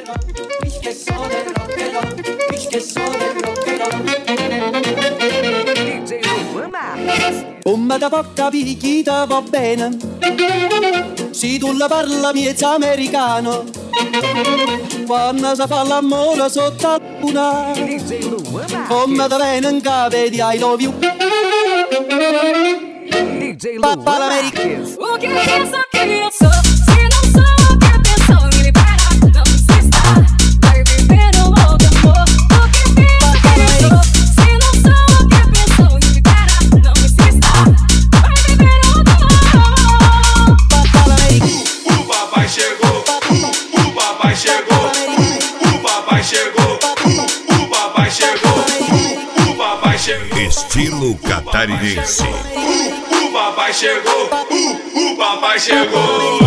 DJ Luan Marques. Come da poca picchita va bene, se tu la parla miezza americano, quando si fa l'amore sotto la luna, DJ Luan come da Marques. bene in capo di I love you. DJ Luan Marques. O que pensa que eu sou? Se não sou o que pensou, me libera, não insista. Vai viver um outro amor. O que pensa que eu sou? Se não sou o que pensou, me libera, não insista. Vai viver um outro amor. O papai chegou, o papai chegou, o papai chegou, o papai chegou, o papai chegou. Estilo catarinense. O papai chegou, o papai chegou.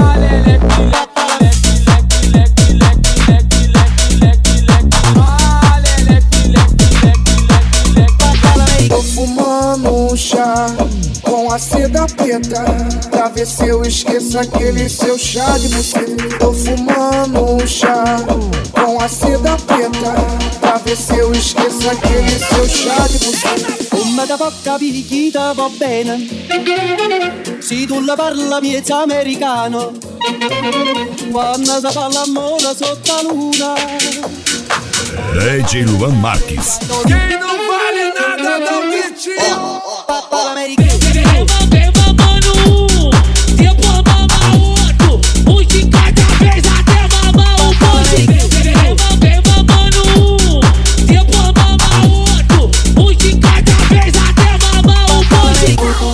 Tô fumando um chá com a seda preta, pra ver se eu esqueço aquele seu chá de buceta. Tô fumando um chá com a seda preta, pra ver se eu esqueço aquele seu chá de buceta. Come da poca picchita va bene, se tu la parla miezza americano, quando si fa l'amore sotto la luna. DJ Luan Marques. Quem não vale nada dá um gritinho. Vem mamando um, depois mama outro, um de cada vez até mamar o bonde. Vem mamando um, depois mama outro, um de cada vez até mamar o bonde.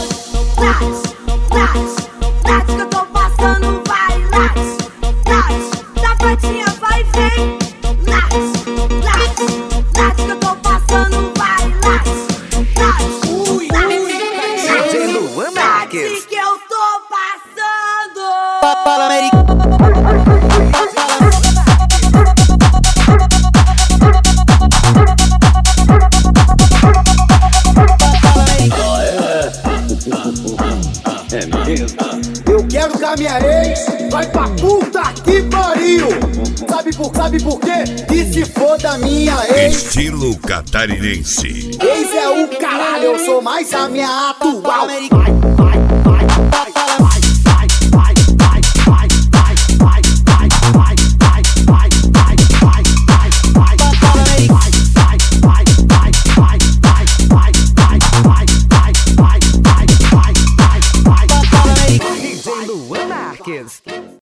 Late que eu tô passando, vai, late. Da cantinha vai, vem. Late que eu tô passando, vai, late. DJ Luan Marques. Que eu tô passando. Eu quero que a minha ex vai pra puta que pariu. Sabe por quê? Que se foda a minha ex. Estilo catarinense. Ex é o caralho, eu sou mais a minha atual. Vai.